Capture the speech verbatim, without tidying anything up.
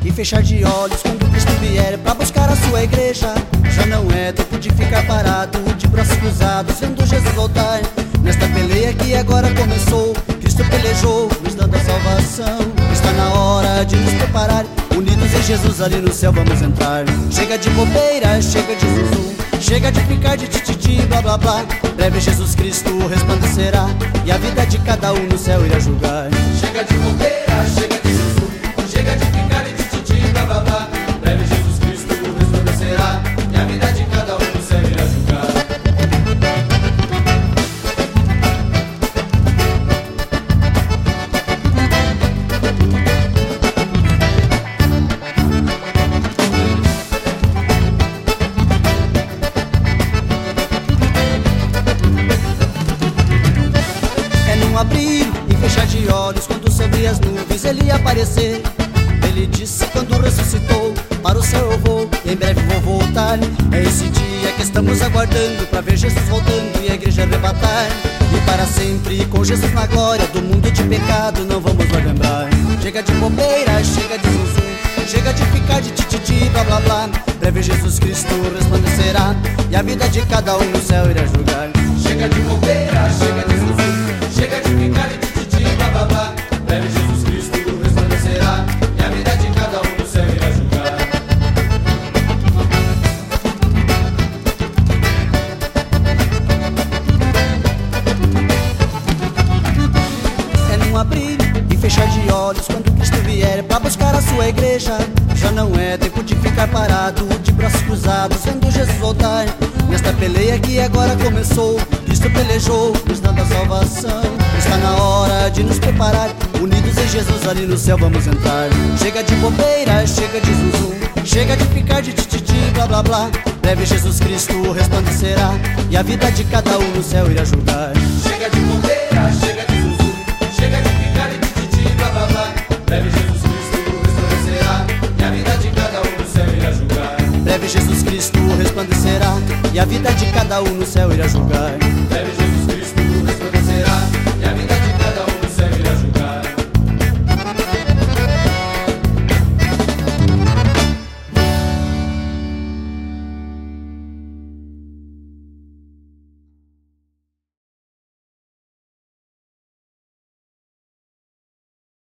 e fechar de olhos quando Cristo vier pra buscar a sua igreja. Já não é tempo de ficar parado, de braços cruzados, vendo Jesus voltar. Nesta peleia que agora começou, Cristo pelejou, nos dando a salvação. Está na hora de nos preparar, unidos em Jesus ali no céu vamos entrar. Chega de bobeira, chega de zuzu, chega de ficar de tititi, blá blá blá. Breve Jesus Cristo resplandecerá, e a vida de cada um no céu irá julgar. Chega de bobeira, chega de zuzu, chega de ficar de tititi, blá blá blá. Breve Jesus Cristo resplandecerá, e a vida de cada um no céu irá julgar. Abrir e fechar de olhos quando sobre as nuvens ele ia aparecer. Ele disse quando ressuscitou, para o céu eu vou, e em breve vou voltar. É esse dia que estamos aguardando, pra ver Jesus voltando e a igreja arrebatar. E para sempre com Jesus na glória, do mundo de pecado não vamos mais lembrar. Chega de bobeira, chega de zuzu, chega de ficar de tititi, blá blá blá. Breve Jesus Cristo resplandecerá, e a vida de cada um no céu irá julgar. Chega de bobeira, chega de zuzu, chega de ficar de tititi, blá blá blá. Breve Jesus Cristo resplandecerá, e a vida de cada um no céu irá julgar. É não abrir e fechar de olhos quando Cristo vier pra buscar a sua igreja. Já não é tempo de ficar parado, de braços cruzados, vendo Jesus voltar. Nesta peleia que agora começou, Cristo pelejou, nos dando a salvação. Está na hora de nos preparar, unidos em Jesus ali no céu vamos entrar. Chega de bobeira, chega de zuzu, chega de ficar de tititi, blá blá blá. Breve Jesus Cristo resplandecerá, e a vida de cada um no céu irá julgar. Chega de bobeira, chega de zuzu, chega de ficar de tititi, blá blá blá. Breve Jesus Cristo resplandecerá, e a vida de cada um no céu irá julgar. Breve Jesus Cristo resplandecerá, e a vida de cada um no céu irá julgar. Breve Jesus Cristo resplandecerá,